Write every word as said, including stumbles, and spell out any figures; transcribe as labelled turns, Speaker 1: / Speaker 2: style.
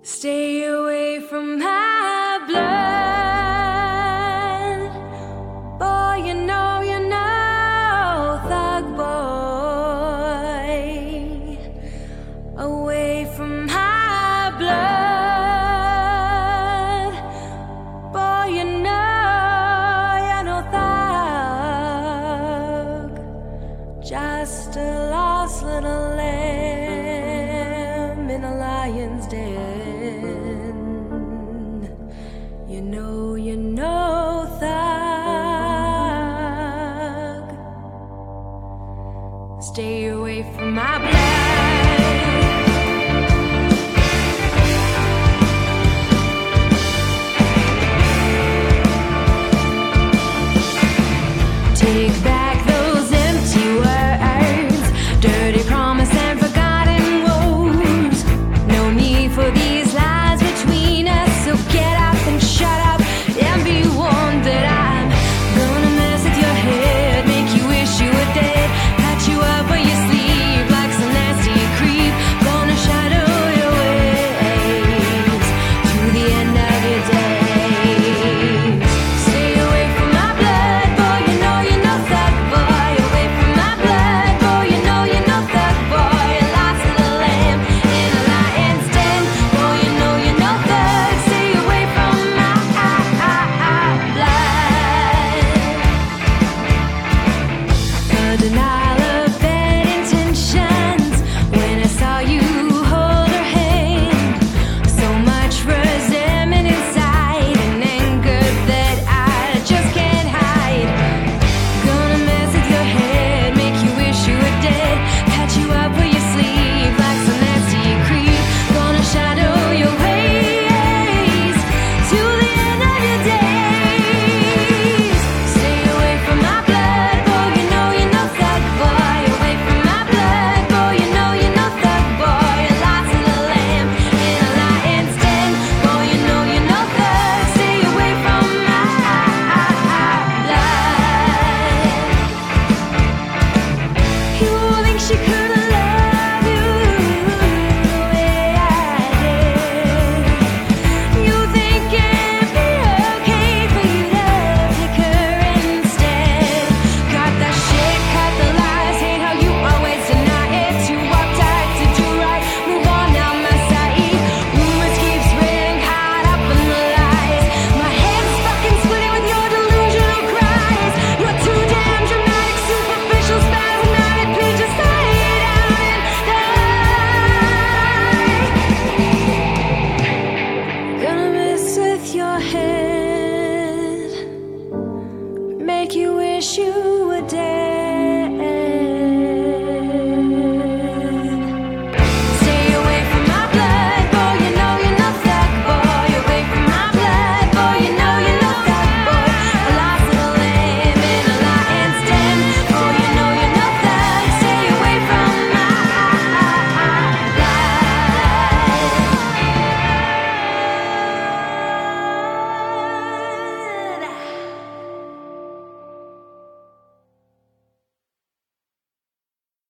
Speaker 1: Stay away from my blood. Boy, you know, you know, thug boy. Away from my blood. Boy, you know, you know, thug. Just a lost little lamb in a lion's den. You know, you know, thug. Stay away from my blood. Take back those empty words, dirty promise and forgotten woes. No need for these lies between us, so get up and shut up and be warned that I'm gonna mess with your head, make you wish you were dead, patch you up where you sleep like some nasty creep. Gonna shadow your ways to the end of your days. Stay away from my blood, boy, you know you know thug boy. Away from my blood, boy, you know you know thug boy. A lost little lamb in a lion's den. Boy, you know you know thug. Stay away from my blood. A denial of bad intentions when I saw you hold her hand. So much resentment inside and anger that I just can't hide. Gonna mess with your head, make you wish you were dead, patch you up where you sleep like some nasty creep. Gonna shadow your ways to the end of your days. Stay away from my blood, boy, you know you know thug boy. Away from my blood, boy, you know you know thug boy. A lost little lamb in a lion's den. Boy, you know you know thug. Stay away from my blood. You think she couldn't love you the way I did? You think it'd be okay for you to pick her instead? Got that shit, cut the lies, hate how you always deny it. Too uptight to do right, move on now, my side. Rumors keep spreading, caught up in the lies. My head's fucking splitting with your delusional cries. You're too damn dramatic, superficial, spasmodic, please just lay down and die. Gonna mess with your head, make you wish you were dead.